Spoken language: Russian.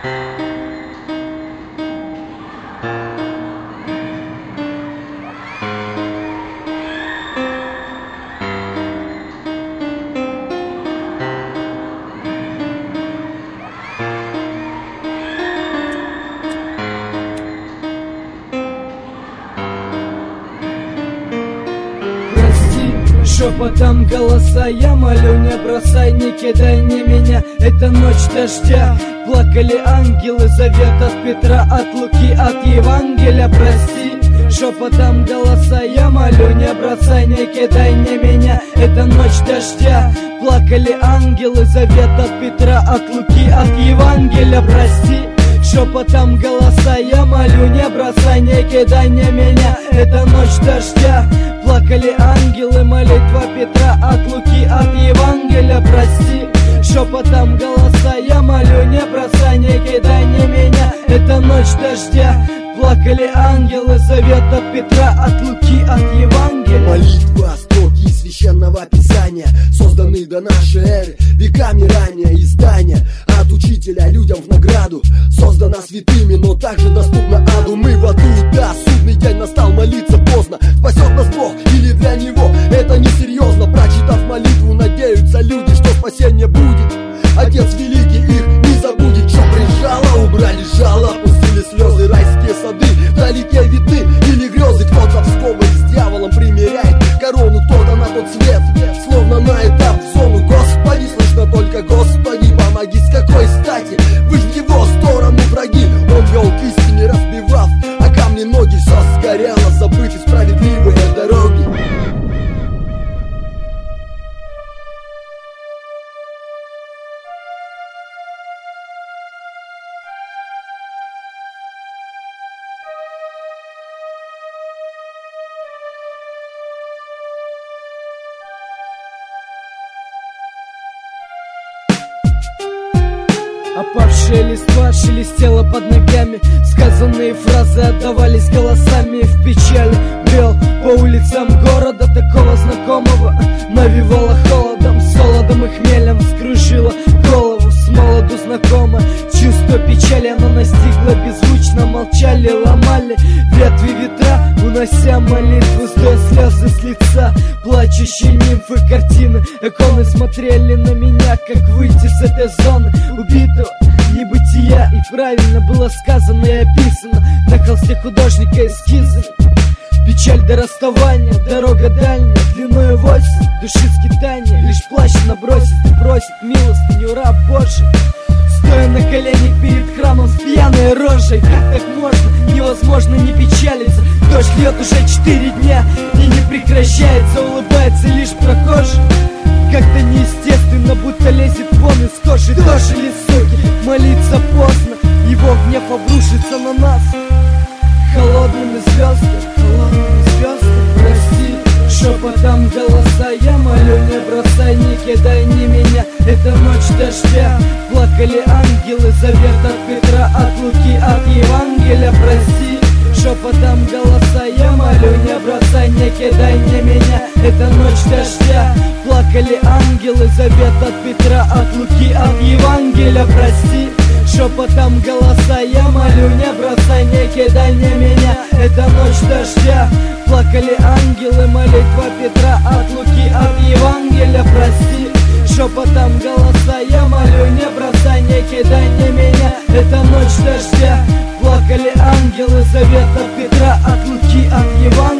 Шепотом голоса я молю, не бросай, не кидай, не меня. Это ночь дождя, плакали ангелы, завет от Петра, от Луки, от Евангелия, прости. Шепотом голоса я молю, не бросай, не кидай, не меня. Это ночь дождя, плакали ангелы, завет от Петра, от Луки, от Евангелия, прости. Шепотом голоса я молю, не бросай, не кидай, не меня. Это ночь дождя, плакали ангелы, молитва Петра, от Луки, от Евангелия, прости. Шепотом голоса я молю, не бросай, не кидай, не меня. Это ночь дождя, плакали ангелы, завет от Петра, от Луки, от Евангелия. Молитва, строки священного писания, созданы до нашей эры, веками ранее издания от учителя людям в награду. Создана святыми, но также доступна аду. Мы в аду, да, судный день настал, молиться поздно. Спасет нас Бог или для Него это несерьезно. Прочитав молитву, надеются люди, что спасение будет. Отец великий их не забудет. Что прижало, убрали жало, опустили слезы, райские сады вдалеке видны или грезы. Кто-то в сковы с дьяволом примеряет корону, кто-то на тот свет, словно на этап в зону. Господи, слышно только Господи, помоги, с какой стати? Вы ж в его сторону враги. Он вел к истине, разбивав а камни ноги. Все сгорело, забыты справедливые дороги. Опавшая листва шелестела под ногами, сказанные фразы отдавались голосами. В печали брел по улицам города, такого знакомого навевало холодом, солодом и хмелем вскружила голову. С молоду знакомо чувство печали, оно настигло беззвучно, молчали, ломали ветви ветра, унося молитву, стоя слезы с лица. Плачущие нимфы, картины, иконы смотрели на меня, как выйти с этой зоны убитого небытия. И правильно было сказано и описано на холсте художника эскизами. Печаль до расставания, дорога дальняя, длиною в осень, души скитания. Лишь плащ набросит и просит милостыню раб Божий, стоя на коленях перед храмом с пьяной рожей. Как так можно? Невозможно не печалиться. Дождь льет уже 4 дня и не прекращается, улыбается лишь прохожий. Как-то неестественно, будто лезет вон из кожи. Дожили, суки, молиться поздно, его гнев обрушится на нас. Холодными звездами, прости. Шепотом голоса я молю, не бросай, не кидай, не меня. Это ночь дождя, плакали ангелы, завет от Петра, от Луки, от Евангелия, прости. Шепотом голоса я молю, не бросай, не кидай, не меня. Это ночь дождя, плакали ангелы, завет от Петра, от Луки, от Евангелия, прости. Шепотом голоса я молю, не бросай, не кидай, не меня. Это ночь дождя, плакали ангелы, молитва Петра, от Луки, от Евангелия, прости. Шепотом голоса я молю, не бросай, не кидай, не меня. Это ночь дождя, плакали ангелы, завет от Петра, от Луки, от Евангелия.